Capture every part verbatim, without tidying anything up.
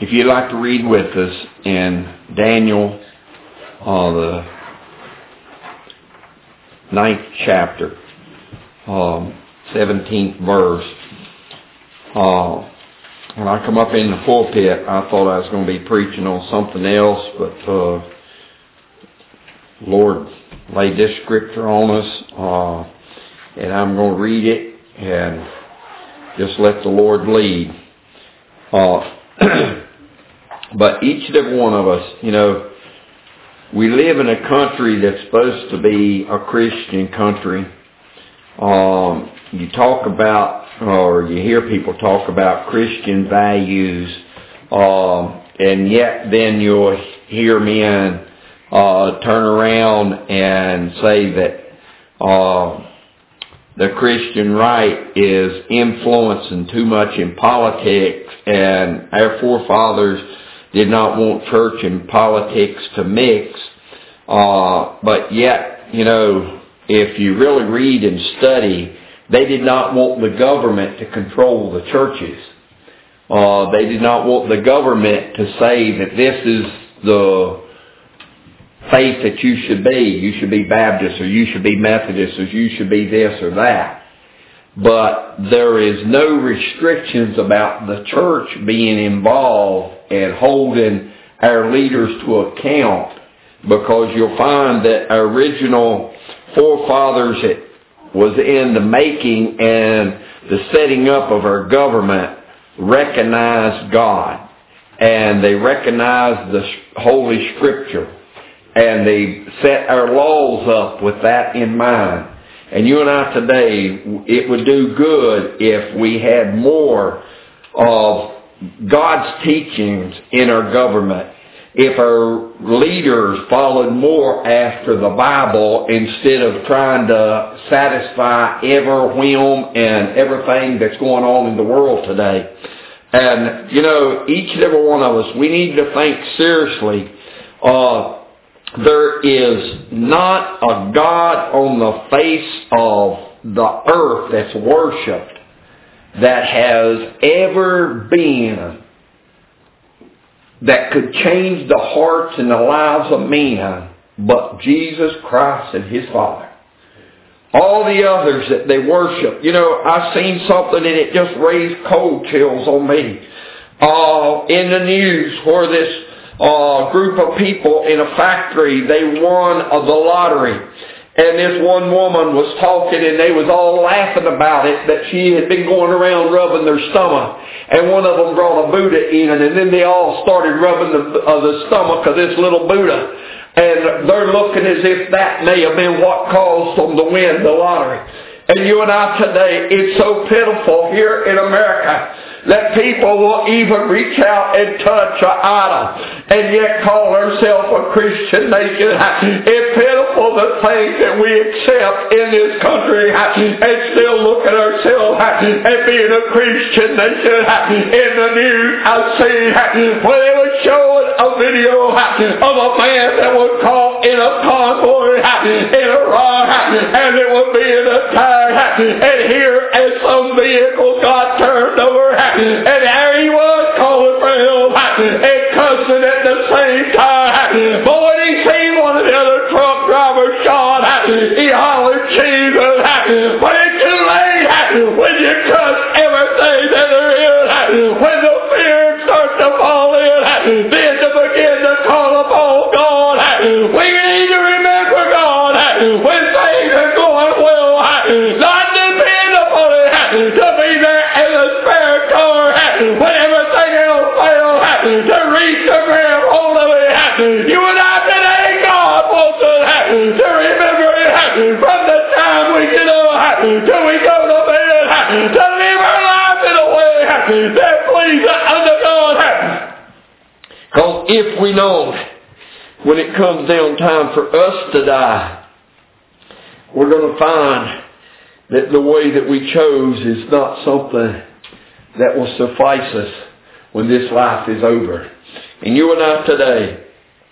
if you'd like to read with us in Daniel, uh, the ninth chapter, um, seventeenth verse. Uh, when I come up in the pulpit, I thought I was going to be preaching on something else, but uh, Lord laid this scripture on us, uh, and I'm going to read it and just let the Lord lead. Uh, but each and every one of us, you know, we live in a country that's supposed to be a Christian country. Um, you talk about, or you hear people talk about Christian values, um, and yet then you'll hear men uh, turn around and say that uh, the Christian right is influencing too much in politics, and our forefathers did not want church and politics to mix. Uh, but yet, you know, if you really read and study, they did not want the government to control the churches. Uh, they did not want the government to say that this is the faith that you should be. You should be Baptist, or you should be Methodist, or you should be this or that. But there is no restrictions about the church being involved and holding our leaders to account, because you'll find that our original forefathers, it was in the making and the setting up of our government, recognized God, and they recognized the Holy Scripture, and they set our laws up with that in mind. And you and I today, it would do good if we had more of God's teachings in our government, if our leaders followed more after the Bible instead of trying to satisfy every whim and everything that's going on in the world today. And, you know, each and every one of us, we need to think seriously. Uh, there is not a God on the face of the earth that's worshipped that has ever been that could change the hearts and the lives of men but Jesus Christ and His Father. All the others that they worship, you know, I've seen something and it just raised cold chills on me. Uh, in the news where this uh, group of people in a factory, they won uh, the lottery. And this one woman was talking and they was all laughing about it, that she had been going around rubbing their stomach. And one of them brought a Buddha in, and then they all started rubbing the, uh, the stomach of this little Buddha. And they're looking as if that may have been what caused them to win the lottery. And you and I today, it's so pitiful here in America that people will even reach out and touch an idol and yet call themselves a Christian nation. It's pitiful the things that we accept in this country and still look at ourselves as being a Christian nation. In the news I've seen where they were showing a video of a man that was caught in a convoy in Iraq, and it was being attacked, and here as some vehicle got turned over, and there he was calling for help and cussing at the same time. But when he seen one of the other truck drivers shot, he hollered, Jesus. But it's too late when you cuss everything that there is. When the fear starts to fall in, then to begin to call upon God. We need to remember God when things are going well, not depend upon it to be there as a spare car when everything else fails, to reach the grab hold of it. You and I today, God wants us to remember it from the time we get up till we go to bed, to live our life in a way that pleases unto God. Because if we know when it comes down time for us to die, we're going to find that the way that we chose is not something that will suffice us when this life is over. And you and I today,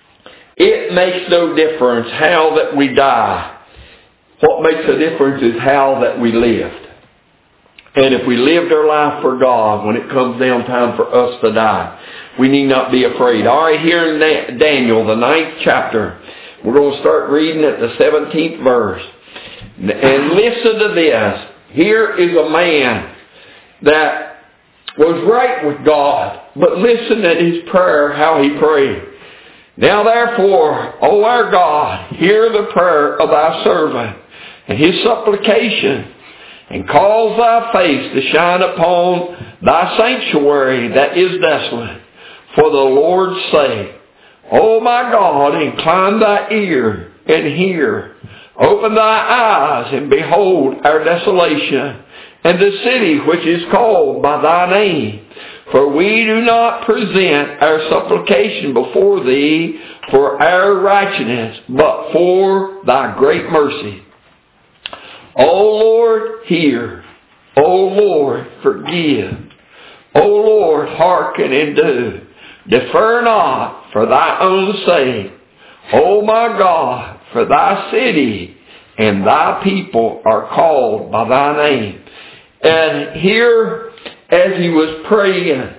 it makes no difference how that we die. What makes a difference is how that we lived. And if we lived our life for God, when it comes down time for us to die, we need not be afraid. All right, here in Daniel, the ninth chapter, we're going to start reading at the seventeenth verse. And listen to this. Here is a man that was right with God, but listen at his prayer, how he prayed. Now therefore, O our God, hear the prayer of thy servant and his supplication, and cause thy face to shine upon thy sanctuary that is desolate, for the Lord's sake. O my God, incline thy ear and hear. Open thy eyes and behold our desolation, and the city which is called by thy name. For we do not present our supplication before thee for our righteousness, but for thy great mercy. O Lord, hear. O Lord, forgive. O Lord, hearken and do. Defer not for thy own sake. O my God, for thy city and thy people are called by thy name. And here, as he was praying,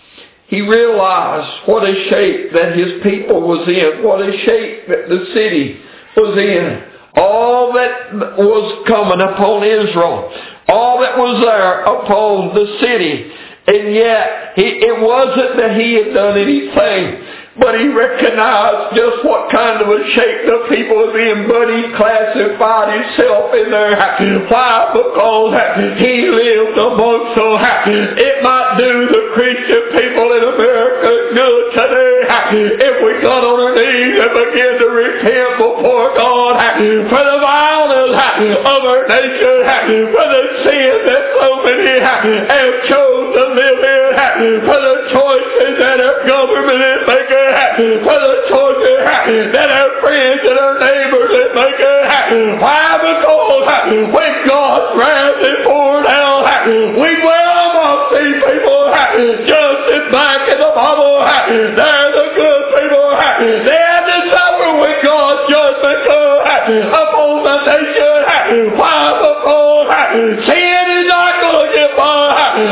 he realized what a shape that his people was in, what a shape that the city was in. All that was coming upon Israel, all that was there upon the city. And yet, he, it wasn't that he had done anything, but he recognized just what kind of a shape the people was in, but he classified himself in there. Why? Because he lived amongst them. It might do the Christian people in America good today if we got on our knees and began to repent before God for the violence of our nation, for the sin that so many have chose to live in, for the choices that our government is making, for the choices that our friends and our neighbors is making. Why? Because when God's wrath is poured out, we dwell amongst these people. Just as back in the Bible, they're the good people. They had to suffer when God's judgment comes upon the nation. Why? Because sin is not going to get by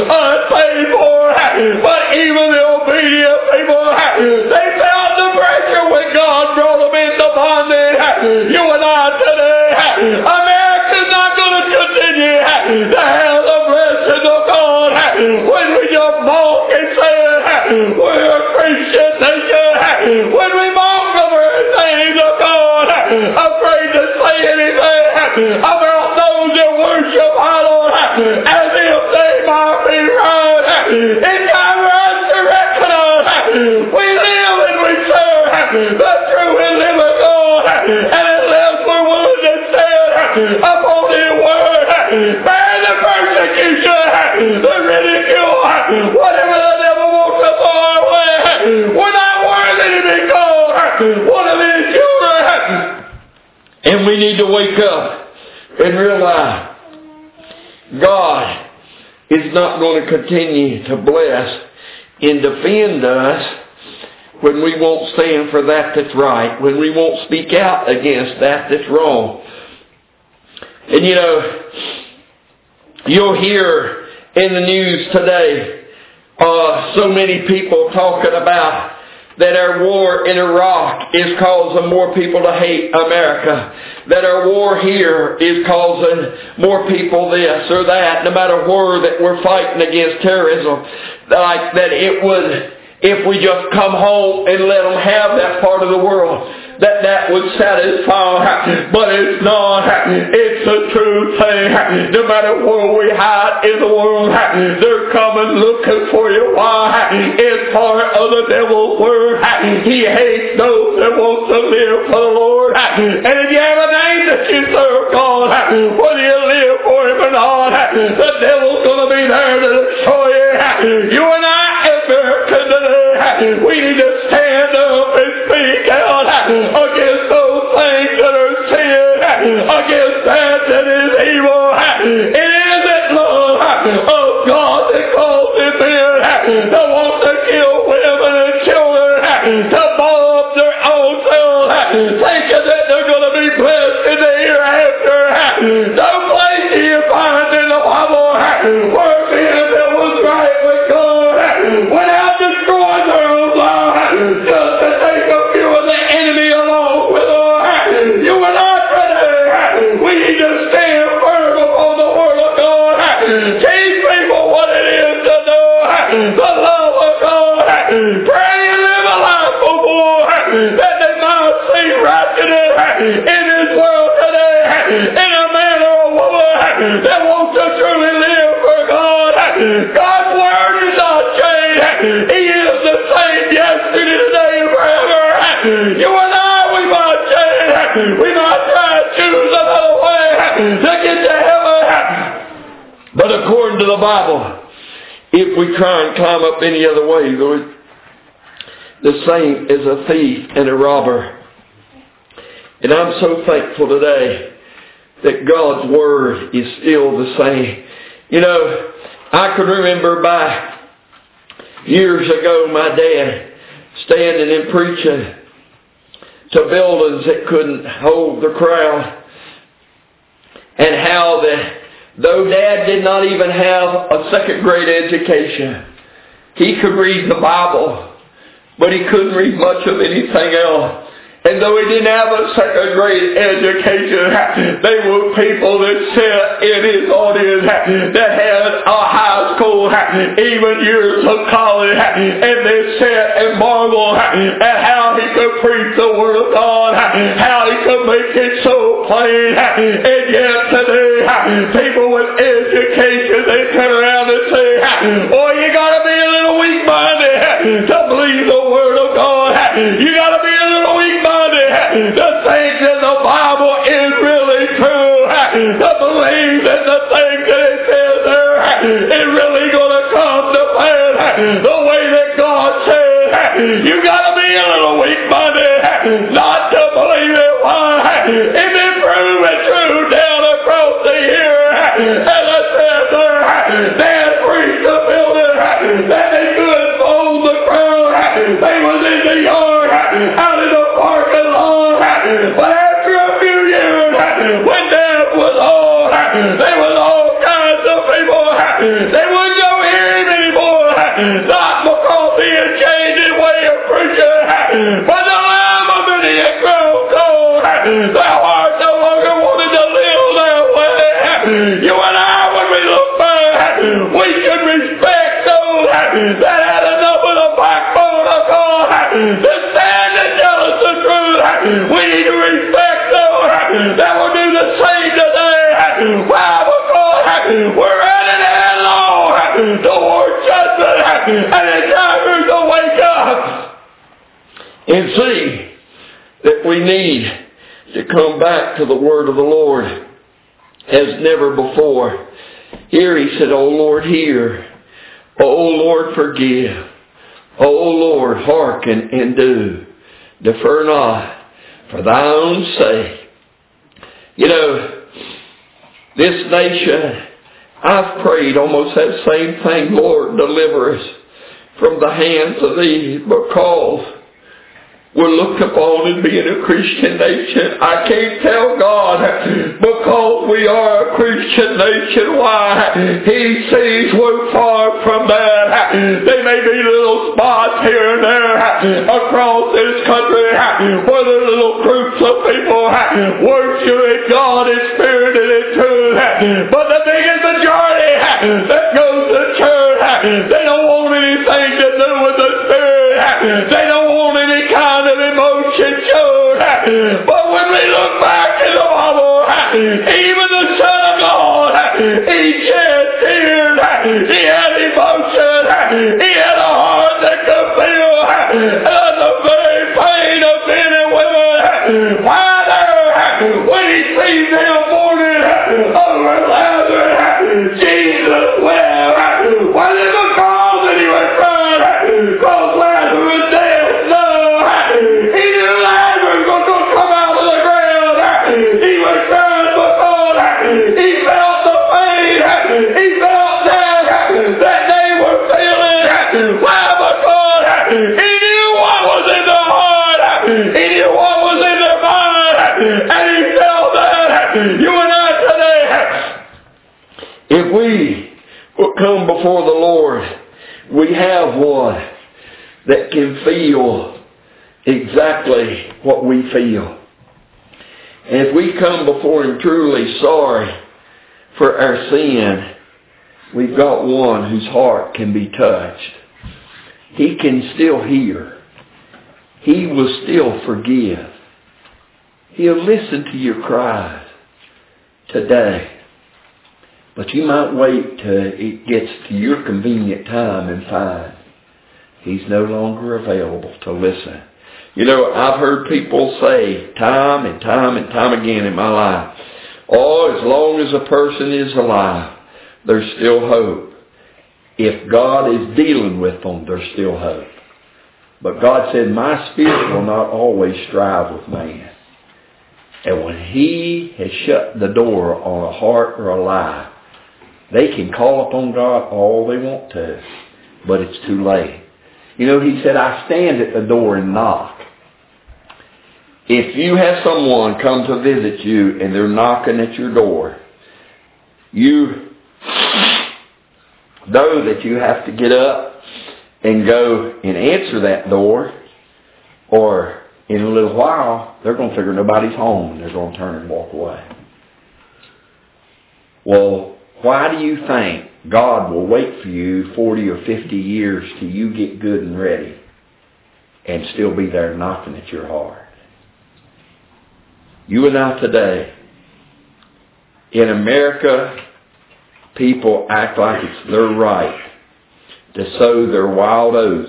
unpaid for. But even the obedient people, they felt the pressure when God brought them into bondage. You and I today, America's not going to continue to have the blessings of God when we just mock and say we're a Christian nation, when we mock the very things of God, afraid to say anything about those that worship idols as if they might be right. It's time for us to recognize we live and we serve the true and living God, and unless we're willing to stand upon His word, bear the persecution, the ridicule, whatever the devil wants to throw our way, we're not worthy to be called one of His children. And we need to wake up and realize God is not going to continue to bless and defend us when we won't stand for that that's right, when we won't speak out against that that's wrong. And you know, you'll hear in the news today uh, so many people talking about that our war in Iraq is causing more people to hate America. That our war here is causing more people this or that, no matter where that we're fighting against terrorism. Like that it would, if we just come home and let them have that part of the world, that that would satisfy. But it's not. It's a true thing. No matter where we hide in the world, they're coming looking for you. Why? It's part of the devil's word. He hates those that want to live for the Lord. And if you have a name that you serve God, whether you live for Him or not, the devil's going to be there to destroy you. You and I, Americans today, we need to stand up and speak out against those things that are sin, against that that is evil. It isn't love of God that calls them in, that wants to kill women and children, to mob their own selves, thinking that they're going to be blessed in the hereafter. No place do you find in the Bible Pray and live a life, oh boy, that they might see righteousness in this world today, in a man or a woman that wants to truly live for God. God's word is not changed. He is the same yesterday, today, and forever. You and I, we might change. We might try to choose another way to get to heaven. But according to the Bible, if we try and climb up any other way, Lord, the same is a thief and a robber. And I'm so thankful today that God's Word is still the same. You know, I can remember back years ago my dad standing and preaching to buildings that couldn't hold the crowd. And how that though Dad did not even have a second grade education, he could read the Bible, but he couldn't read much of anything else. And though he didn't have a second grade education, they were people that sat in his audience that had a high school, even years of college, and they sat and marveled at how he could preach the Word of God, how he could make it so plain. And yet today, people with education, they turn around and say, "Boy, you gotta be a little weak-minded to believe the Word of God. You gotta be a little weak-minded to think that the Bible is really true, to believe that the things that it says there is really going to come to pass the way that God said." You got to be a little weak-minded not to believe it. Why? It's been proven true down across the year. As I said there, they had preached the building, that they couldn't hold the crowd. They was in the yard, out in the parking lot. But after a few years, when Dad was old, there was all kinds of people. They wouldn't go hear him anymore, not because he had changed his way of preaching, but the Lamb of many had grown cold. Thou art no longer wanted to live that way. You and I, when we look back, we should respect those that had enough of the backbone of God to stand and tell us the truth. We need to respect those that will do the same today. Why? Because we're headed headlong toward judgment, and it's time to wake up and see that we need to come back to the Word of the Lord as never before. Here he said, "O Lord, hear. O Lord, forgive. O Lord, hearken and do. Defer not for thy own sake." You know, this nation, I've prayed almost that same thing. Lord, deliver us from the hands of these, because we're looked upon as being a Christian nation. I can't tell God, because we are a Christian nation, why He sees we're far from that. There may be little spots here and there across this country where there are little groups of people worshiping God in spirit and in truth. But the biggest majority that goes to church, they don't want anything to do with the Spirit. They don't want any kind of emotion showed. But when we look back in the Bible, even the Son of God, He shed tears. He had emotion. He had a heart that could feel the very pain of men and women. Why there, when He sees them mourning over Lazarus, Jesus wept. Was it because that He was crying because Lazarus dead? No. He knew Lazarus was going to come out of the ground. He was crying because he felt the pain. He felt that, that they were feeling. Why? Because He knew what was in their heart. He knew what was in their mind. And He felt that. You and I today, if we will come before the Lord, we have one that can feel exactly what we feel. And if we come before Him truly sorry for our sin, we've got one whose heart can be touched. He can still hear. He will still forgive. He'll listen to your cries today. But you might wait till it gets to your convenient time and find He's no longer available to listen. You know, I've heard people say time and time and time again in my life, oh, as long as a person is alive, there's still hope. If God is dealing with them, there's still hope. But God said, my spirit will not always strive with man. And when He has shut the door on a heart or a life, they can call upon God all they want to, but it's too late. You know, He said, I stand at the door and knock. If you have someone come to visit you and they're knocking at your door, you know that you have to get up and go and answer that door, or in a little while, they're going to figure nobody's home and they're going to turn and walk away. Well, why do you think God will wait for you forty or fifty years till you get good and ready and still be there knocking at your heart? You and I today, in America, people act like it's their right to sow their wild oats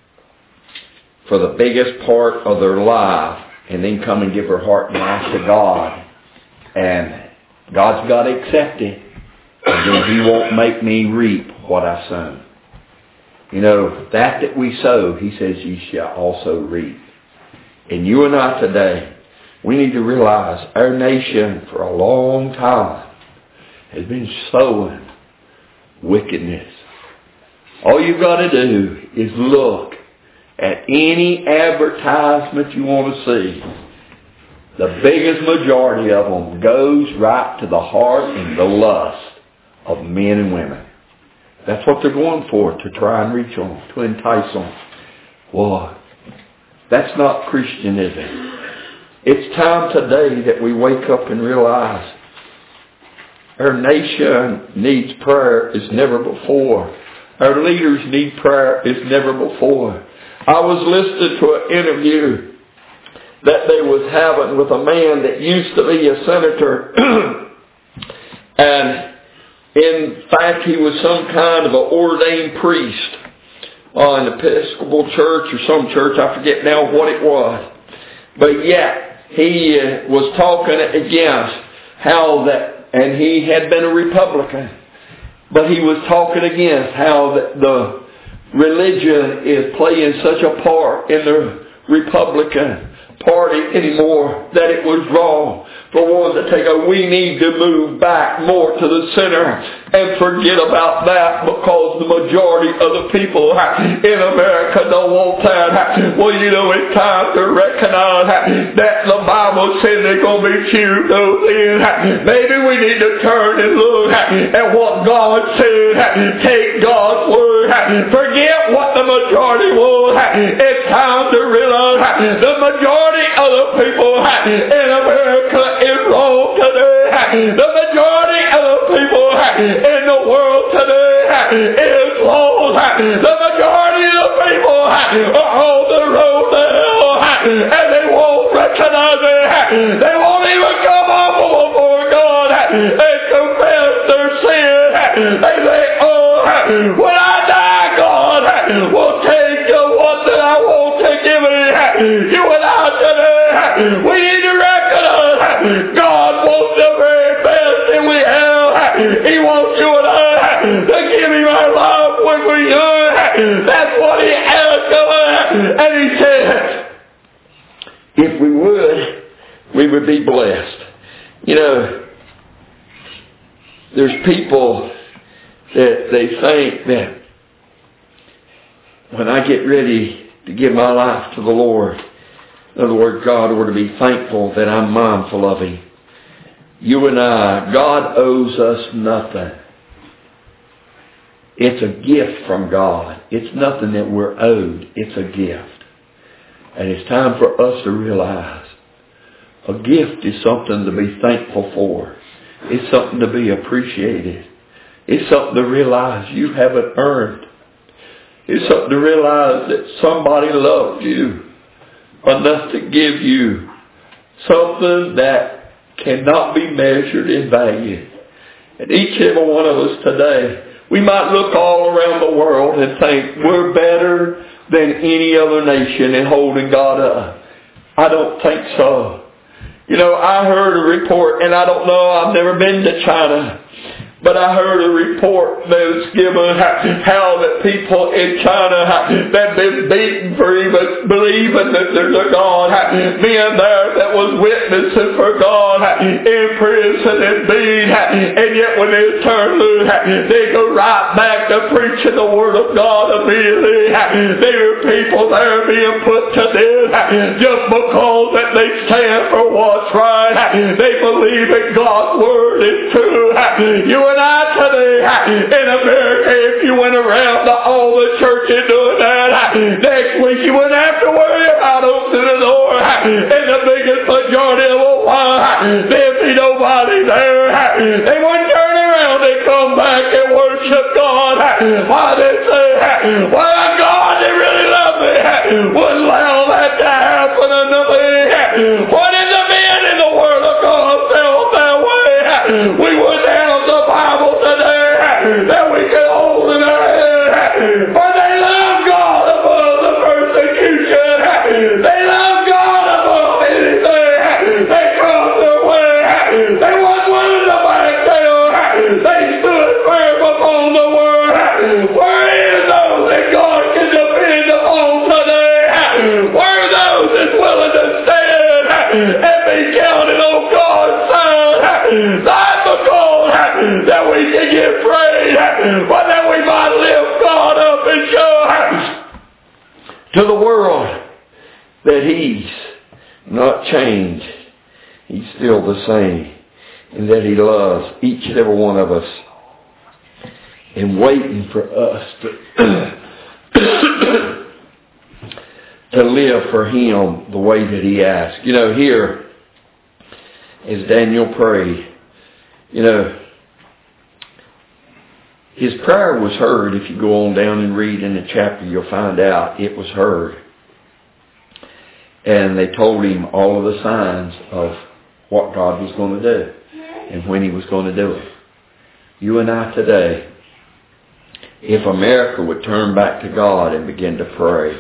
for the biggest part of their life and then come and give their heart and life to God. And God's got to accept it. And then He won't make me reap what I sow. You know, that that we sow, He says, ye shall also reap. And you and I today, we need to realize our nation for a long time has been sowing wickedness. All you've got to do is look at any advertisement you want to see. The biggest majority of them goes right to the heart and the lust of men and women. That's what they're going for, to try and reach them, to entice them. Well, that's not Christian, is it? It's time today that we wake up and realize our nation needs prayer as never before. Our leaders need prayer as never before. I was listening to an interview that they was having with a man that used to be a senator. And in fact, he was some kind of an ordained priest on an Episcopal church or some church. I forget now what it was. But yet, he uh, was talking against how that, and he had been a Republican, but he was talking against how that the religion is playing such a part in the Republican Party anymore that it was wrong for one to take a, we need to move back more to the center and forget about that, because the majority of the people in America don't want that. Well, you know, it's time to recognize that the Bible says they're going to be chewed those in. Maybe we need to turn and look at what God said. Take God's word. Forget what the majority was. It's time to realize the majority of the people in America is wrong today. The majority of the people in the world today is lost. The majority of the people are on the road to hell, and they won't recognize it. They won't even come up before God and confess their sin. They say, oh, when I die, God will take what that I want to give me. You and I today, we need to recognize God wants the very best that we have. He wants you and I to give Him our life when we're young. That's what He asked of us. And He said, if we would, we would be blessed. You know, there's people that they think that when I get ready to give my life to the Lord, in other words, God ought to be thankful that I'm mindful of Him. You and I, God owes us nothing. It's a gift from God. It's nothing that we're owed. It's a gift. And it's time for us to realize a gift is something to be thankful for. It's something to be appreciated. It's something to realize you haven't earned. It's something to realize that somebody loved you enough to give you something that cannot be measured in value. And each and every one of us today, we might look all around the world and think we're better than any other nation in holding God up. I don't think so. You know, I heard a report, and I don't know, I've never been to China, but I heard a report that was given how, how that people in China have been beaten for even believing that there's a God. Men there that was witnessing for God in prison and being, and yet when they turn loose, they go right back to preaching the Word of God immediately. There are people there being put to death just because that they stand for what's right. They believe that God's Word is true. You and I today in America, if you went around to all the churches doing that, next week you wouldn't have to worry about opening the door. And the biggest majority of them, why? There'd be nobody there. They wouldn't turn around and come back and worship God. Why they say, well, God, they really love me, wouldn't allow that to happen unto me. What is the man in the Word of God felt that way? We wouldn't have the Bible today that we can hold in our hand. For they love God above the persecution. They love God above anything that comes their way. They wasn't willing to back down. They stood firm upon the Word. Where is those that God can depend upon today? Where are those that's willing to stand and be counted on God's side? Not because that we can get praise, but that we might lift God up and show to the world that He's not changed. He's still the same, and that He loves each and every one of us, and waiting for us to to live for Him the way that He asks. You know, here, as Daniel prayed, you know, his prayer was heard. If you go on down and read in the chapter, you'll find out it was heard. And they told him all of the signs of what God was going to do and when He was going to do it. You and I today, if America would turn back to God and begin to pray,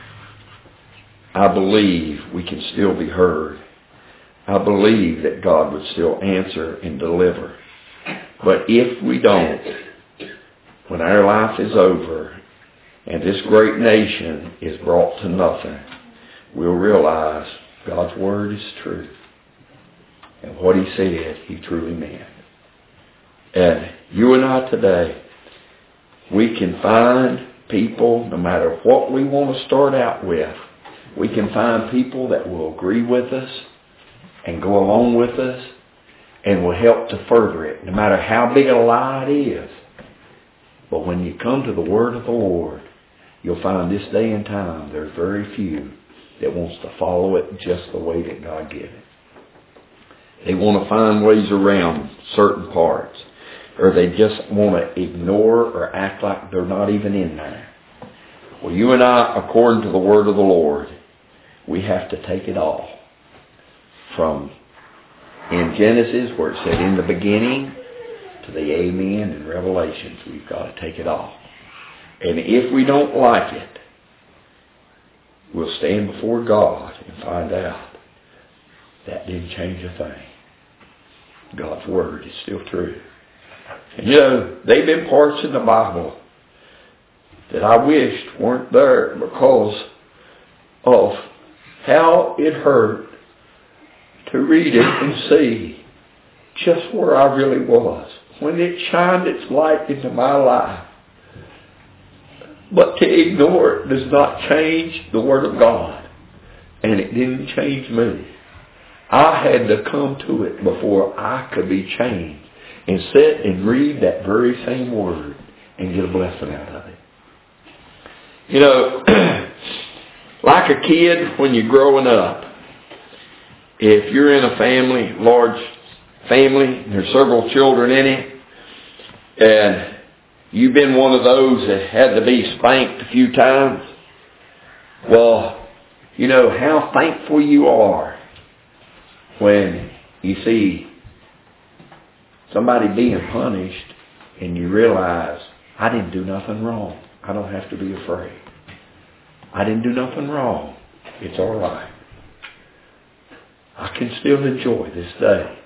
I believe we can still be heard. I believe that God would still answer and deliver. But if we don't, when our life is over and this great nation is brought to nothing, we'll realize God's Word is true. And what He said, He truly meant. And you and I today, we can find people, no matter what we want to start out with, we can find people that will agree with us and go along with us and will help to further it, no matter how big a lie it is. But when you come to the Word of the Lord, you'll find this day and time there's very few that wants to follow it just the way that God gave it. They want to find ways around certain parts, or they just want to ignore or act like they're not even in there. Well, you and I, according to the Word of the Lord, we have to take it all. From in Genesis, where it said in the beginning, to the Amen in Revelations, we've got to take it all. And if we don't like it, we'll stand before God and find out that didn't change a thing. God's Word is still true. And you know, they've been parts in the Bible that I wished weren't there because of how it hurt to read it and see just where I really was when it shined its light into my life. But to ignore it does not change the Word of God. And it didn't change me. I had to come to it before I could be changed and sit and read that very same Word and get a blessing out of it. You know, like a kid when you're growing up, if you're in a family, large family, there's several children in it, and You've been one of those that had to be spanked a few times. Well, you know how thankful you are when you see somebody being punished and you realize, I didn't do nothing wrong. I don't have to be afraid. I didn't do nothing wrong. It's all right. I can still enjoy this day.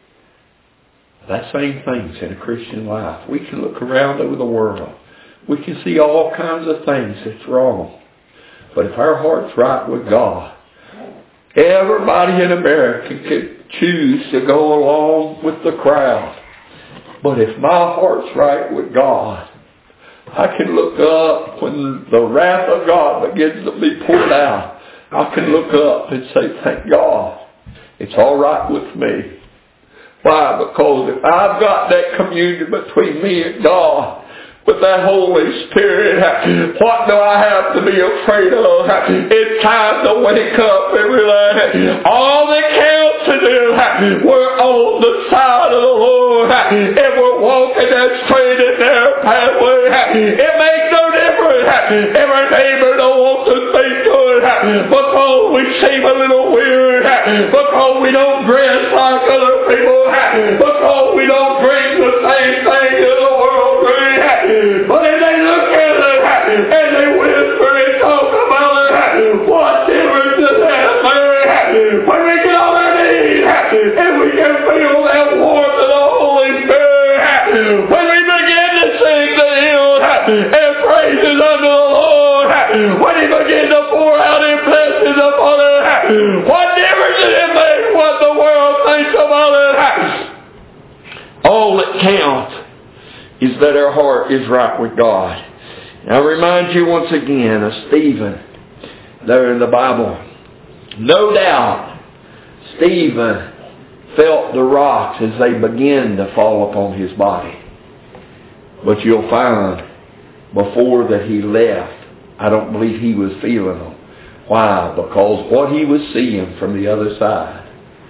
That same thing's in a Christian life. We can look around over the world. We can see all kinds of things that's wrong. But if our heart's right with God, everybody in America could choose to go along with the crowd. But if my heart's right with God, I can look up when the wrath of God begins to be poured out. I can look up and say, thank God. It's all right with me. Why? Because if I've got that communion between me and God, with that Holy Spirit, what do I have to be afraid of? It's time to wake up and realize all that counts to do, we're on the side of the Lord, and we're walking that straight and narrow pathway. It makes no difference if our neighbor don't want to speak to it, because we seem a little weird, because we don't dress like other people, because we don't drink the same thing as the world drinks. But if they look at it and they whisper and talk about it, what difference does that make? When we get on our knees and we can feel that warmth of the Holy Spirit, when we begin to sing the hymns and praises unto the Lord, when He begins to pour out His blessings upon it, what difference does it make what the world thinks about it? All that counts is that our heart is right with God. And I remind you once again of Stephen there in the Bible. No doubt Stephen felt the rocks as they began to fall upon his body. But you'll find before that he left, I don't believe he was feeling them. Why? Because what he was seeing from the other side,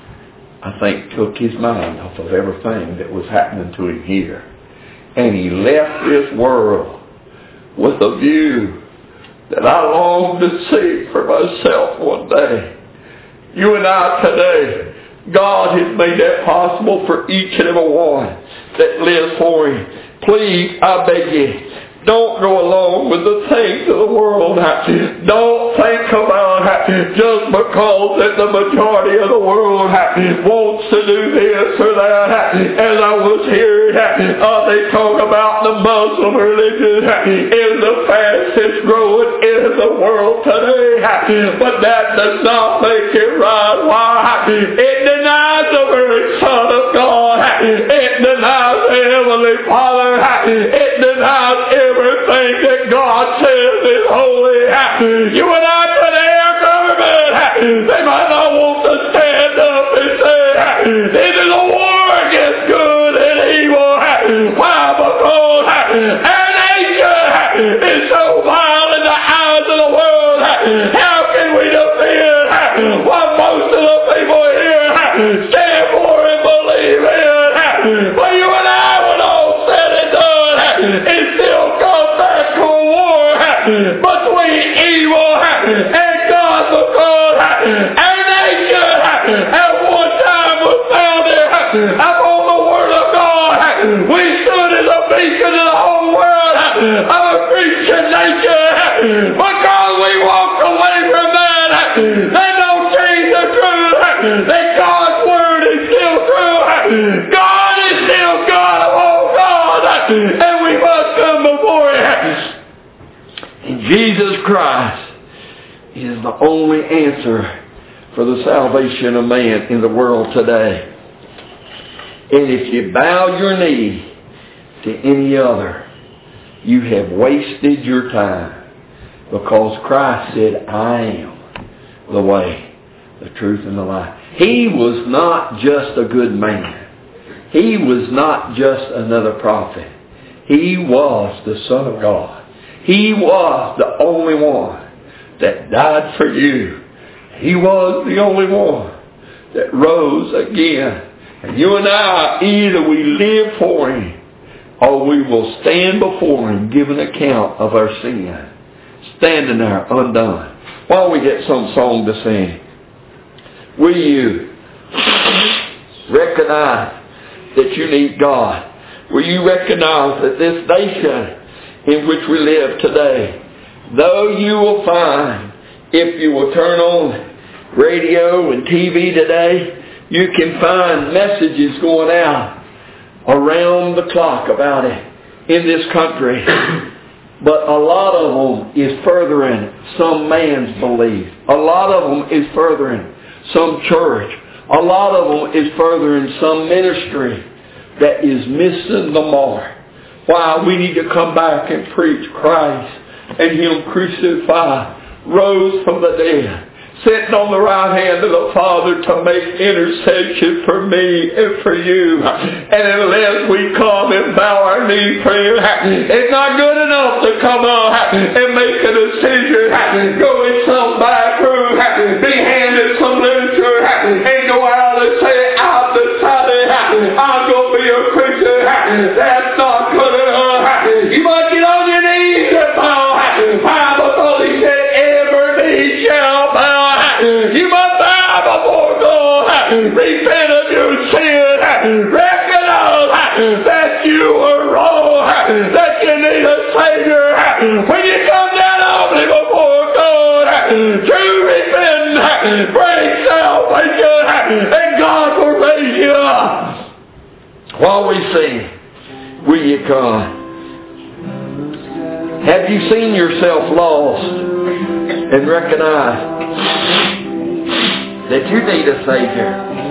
I think, took his mind off of everything that was happening to him here. And he left this world with a view that I long to see for myself one day. You and I today, God has made that possible for each and every one that lives for Him. Please, I beg you, don't go along with the things of the world. Don't think about just because that the majority of the world wants to do this or that. As I was hearing, uh, they talk about the Muslim religion is the fastest growing in the world today. But that does not make it right. Why? It denies the very Son of God. It denies the Heavenly Father. It denies everything that God says is holy. You and I today, our government, they might not want to stand up and say, this is a war against good and evil. Why? Because our nation is so vile in the eyes of the world. How can we defend what most of the people here stand for and believe in? But you and I, when all said and done, it still comes back to a war between evil and God, because our nation at one time was founded upon the Word of God. We stood as a beacon to the whole world of a Christian nation. Because we walked away from that, they don't change the truth that God's Word is still true. God is still God of all God, and we must come before Him. And Jesus Christ is the only answer for the salvation of man in the world today. And if you bow your knee to any other, you have wasted your time, because Christ said, I am the way, the truth, and the life. He was not just a good man. He was not just another prophet. He was the Son of God. He was the only one that died for you. He was the only one that rose again. And you and I, either we live for Him or we will stand before Him, give an account of our sin, standing there undone. Why don't we get some song to sing? Will you recognize that you need God? Will you recognize that this nation in which we live today, though you will find, if you will turn on radio and T V today, you can find messages going out around the clock about it in this country. But a lot of them is furthering some man's belief. A lot of them is furthering some church. A lot of them is furthering some ministry that is missing the mark. Why? We need to come back and preach Christ and Him crucified, rose from the dead, sitting on the right hand of the Father to make intercession for me and for you. And unless we come and bow our knees for Him, it's not good enough to come on and make a decision, go in some back room, be handed some literature, and go out and say, I've decided I'm going to be a Christian. That's not good enough. You must get on your knees and bow. Bible He said, every knee shall bow. You must bow before God. Repent of your sin. Recognize that you are wrong. That you need a Savior. When you come down humbly before God, true repentance brings salvation, and God will raise you up. While we sing, will you come? Have you seen yourself lost and recognized that you need a Savior?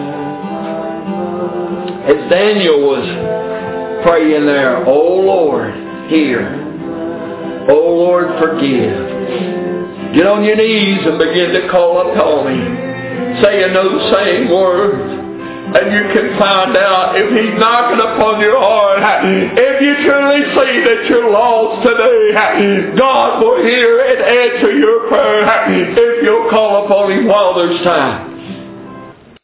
As Daniel was praying there, oh Lord, hear. Oh Lord, forgive. Get on your knees and begin to call upon Him, saying those same words. And you can find out if He's knocking upon your heart. If you truly see that you're lost today, God will hear and answer your prayer if you'll call upon Him while there's time.